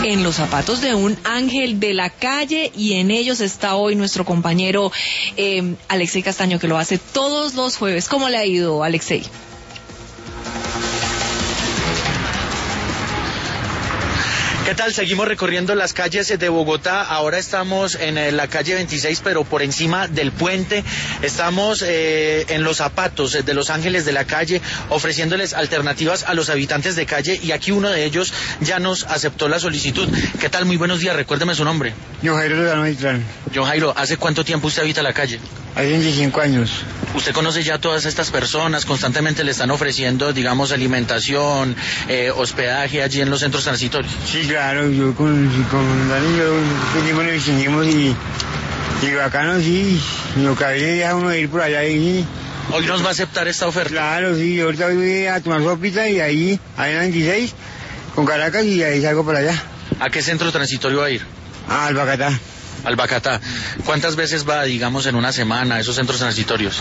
en los zapatos de un ángel de la calle, y en ellos está hoy nuestro compañero Alexei Castaño, que lo hace todos los jueves. ¿Cómo le ha ido, Alexei? ¿Qué tal? Seguimos recorriendo las calles de Bogotá. Ahora estamos en la calle 26, pero por encima del puente. Estamos en los zapatos de los ángeles de la calle, ofreciéndoles alternativas a los habitantes de calle, y aquí uno de ellos ya nos aceptó la solicitud. ¿Qué tal? Muy buenos días. Recuérdeme su nombre. John Jairo de la Magistral. John Jairo, ¿hace cuánto tiempo usted habita la calle? Hace 25 años. ¿Usted conoce ya a todas estas personas? ¿Constantemente le están ofreciendo, digamos, alimentación, hospedaje allí en los centros transitorios? Sí, claro, yo con Dani y yo nos distinguimos y bacano, sí, lo que había uno de ir por allá y... ¿Hoy nos va a aceptar esta oferta? Claro, sí, ahorita voy a tomar sopita y ahí en la 26, con Caracas, y ahí salgo para allá. ¿A qué centro transitorio va a ir? Al Bacatá. Al Bacatá. ¿Cuántas veces va, digamos, en una semana a esos centros transitorios?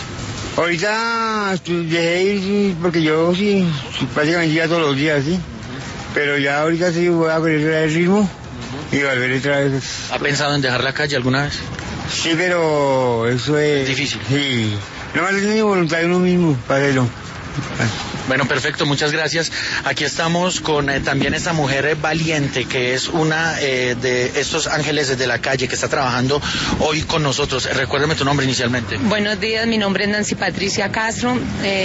Ahorita dejé ir porque yo sí, prácticamente iba todos los días, sí. Pero ya ahorita sí voy a volver el ritmo y volver otra vez. ¿Ha pensado en dejar la calle alguna vez? Sí, pero eso es... difícil. Sí. No más tiene voluntad de uno mismo para hacerlo. Bueno, perfecto, muchas gracias. Aquí estamos con también esta mujer valiente, que es una de estos ángeles de la calle, que está trabajando hoy con nosotros. Recuérdame tu nombre inicialmente. Buenos días, mi nombre es Nancy Patricia Castro.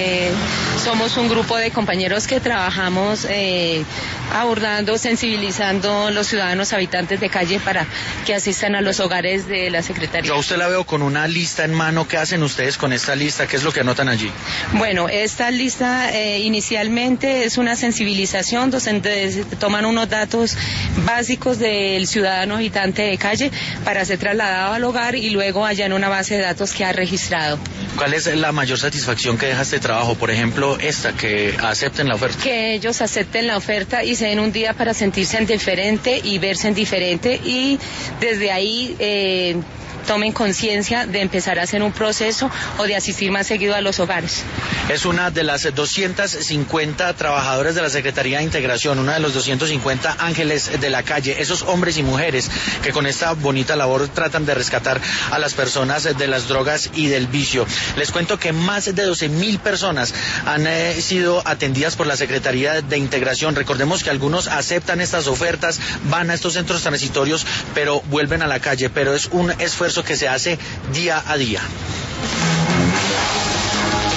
Somos un grupo de compañeros que trabajamos abordando, sensibilizando a los ciudadanos habitantes de calle para que asistan a los hogares de la Secretaría. Yo a usted la veo con una lista en mano. ¿Qué hacen ustedes con esta lista? ¿Qué es lo que anotan allí? Bueno, esta lista inicialmente es una sensibilización donde se toman unos datos básicos del ciudadano habitante de calle para ser trasladado al hogar y luego allá en una base de datos que ha registrado. ¿Cuál es la mayor satisfacción que deja este trabajo? Por ejemplo, que acepten la oferta. Que ellos acepten la oferta y se den un día para sentirse en diferente y verse en diferente, y desde ahí tomen conciencia de empezar a hacer un proceso o de asistir más seguido a los hogares. Es una de las 250 trabajadores de la Secretaría de Integración, una de los 250 ángeles de la calle, esos hombres y mujeres que con esta bonita labor tratan de rescatar a las personas de las drogas y del vicio. Les cuento que más de 12,000 personas han sido atendidas por la Secretaría de Integración. Recordemos que algunos aceptan estas ofertas, van a estos centros transitorios, pero vuelven a la calle, pero es un esfuerzo que se hace día a día.